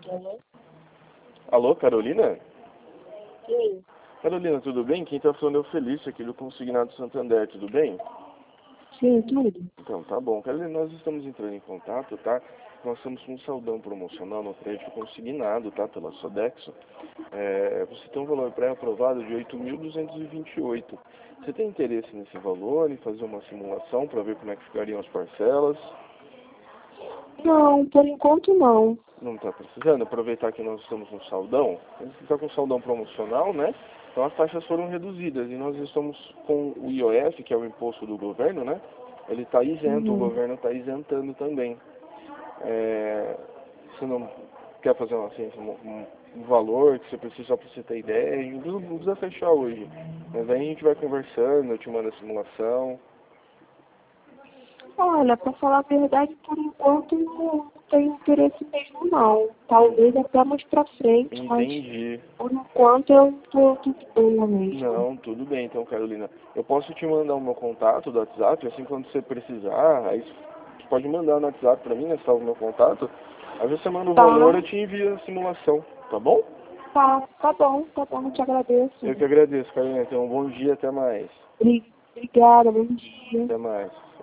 Alô? Alô, Carolina? Sim, Carolina, tudo bem? Quem tá falando é o Felício, aqui do Consignado Santander, tudo bem? sim, tudo. Então, tá bom. Carolina, nós estamos entrando em contato, tá? Nós estamos com um saldão promocional no crédito consignado, tá? Pela Sodexo. Você tem um valor pré-aprovado de 8.228. Você tem interesse nesse valor, em fazer uma simulação para ver como é que ficariam as parcelas? Não, por enquanto não. Não está precisando? Aproveitar que nós estamos no saldão. A gente está com saldão promocional, né? Então as taxas foram reduzidas e nós estamos com o IOF, que é o imposto do governo, né? Ele está isento, o Uhum. governo está isentando também. Você não quer fazer assim, um valor que você precisa só para você ter ideia? Não precisa fechar hoje. Mas aí a gente vai conversando, eu te mando a simulação. Olha, pra falar a verdade, por enquanto não tenho interesse mesmo não. Talvez até mais pra frente, mas Entendi. por enquanto eu tô tudo boa mesmo. Não, tudo bem então, Carolina. Eu posso te mandar o meu contato do WhatsApp, assim quando você precisar, aí você pode mandar no WhatsApp pra mim, né, salva o meu contato. Aí você manda o valor, Tá, eu te envio a simulação, tá bom? tá bom, eu te agradeço. Eu que agradeço, Carolina. Então, um bom dia, até mais. Obrigada, bom dia. Até mais.